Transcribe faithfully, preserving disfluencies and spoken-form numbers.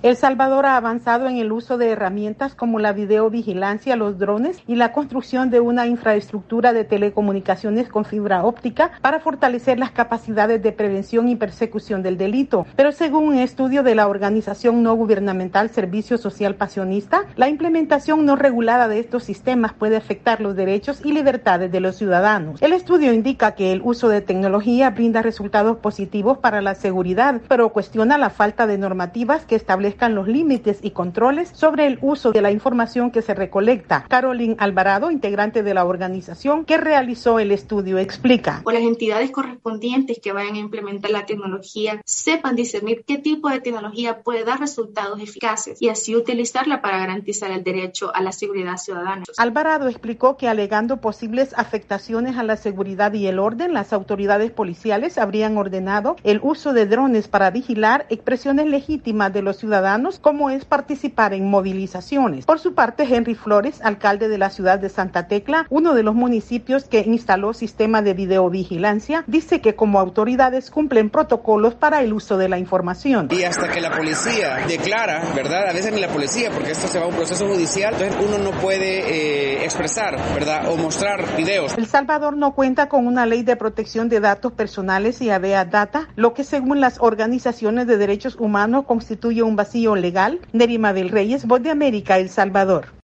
El Salvador ha avanzado en el uso de herramientas como la videovigilancia, los drones y la construcción de una infraestructura de telecomunicaciones con fibra óptica para fortalecer las capacidades de prevención y persecución del delito. Pero según un estudio de la organización no gubernamental Servicio Social Pasionista, la implementación no regulada de estos sistemas puede afectar los derechos y libertades de los ciudadanos. El estudio indica que el uso de tecnología brinda resultados positivos para la seguridad, pero cuestiona la falta de normativas que establezcan los límites y controles sobre el uso de la información que se recolecta. Carolyn Alvarado, integrante de la organización que realizó el estudio, explica. O las entidades correspondientes que vayan a implementar la tecnología sepan discernir qué tipo de tecnología puede dar resultados eficaces y así utilizarla para garantizar el derecho a la seguridad ciudadana. Alvarado explicó que alegando posibles afectaciones a la seguridad y el orden, las autoridades policiales habrían ordenado el uso de drones para vigilar expresiones legítimas de los ciudadanos, como es participar en movilizaciones. Por su parte, Henry Flores, alcalde de la ciudad de Santa Tecla, uno de los municipios que instaló sistema de videovigilancia, dice que como autoridades cumplen protocolos para el uso de la información. Y hasta que la policía declara, ¿verdad? A veces ni la policía, porque esto se va a un proceso judicial, entonces uno no puede eh, expresar, ¿verdad? O mostrar videos. El Salvador no cuenta con una ley de protección de datos personales y Avea Data, lo que según las organizaciones de derechos humanos constituye un vacío legal. Nerima del Reyes, Voz de América, El Salvador.